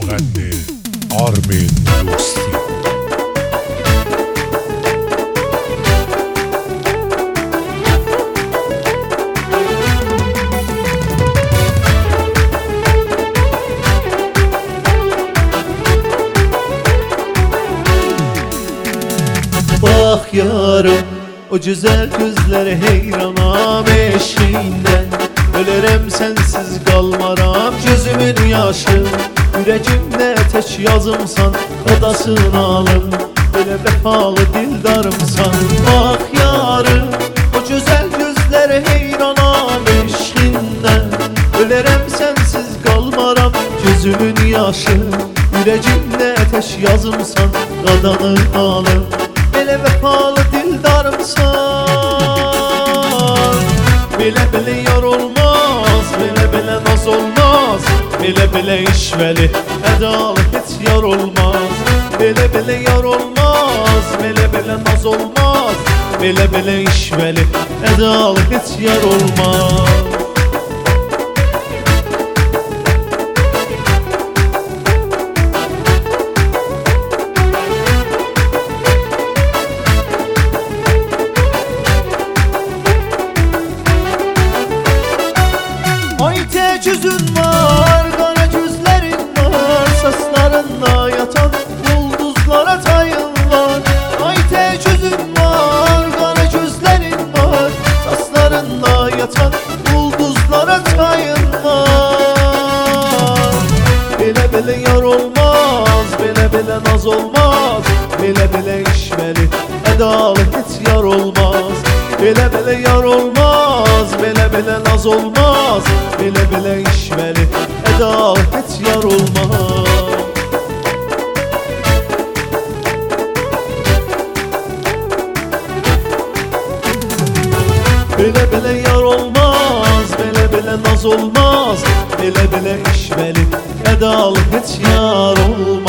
müğənni Armin Dosti. Bak yarım o güzel gözlere heyranam eşiğinden. Ölərəm sensiz qalmaram gözümün yaşı. Yüreğimde tek yazımsan odasını alım. Böyle vefalı dildarımsan. Bak yarım o güzel gözlere heyranam eşiğinden. Ölərəm sensiz qalmaram gözümün yaşı. Yüreğimde tek yazımsan qadanı alım. Belə vefalı dildarımsan. Belə yar olmaz, belə naz olmaz. Belə işvəli ədalı heç yar olmaz. Belə yar olmaz, belə naz olmaz. Belə işvəli ədalı heç yar olmaz. Ay tek yüzün var, kara gözlerin var. Saçlarında yatan yıldızlara tayın var. Ay tek yüzün var, kara gözlerin var. Saçlarında yatan yıldızlara tayın var. Belə yar olmaz, belə naz olmaz. Belə işvəli ədalı heç yar olmaz. Belə yar olmaz, belə naz olmaz. Belə işvəli ədalı heç yar olmaz. Belə yar olmaz, belə naz olmaz. Belə işvəli ədalı heç yar olmaz.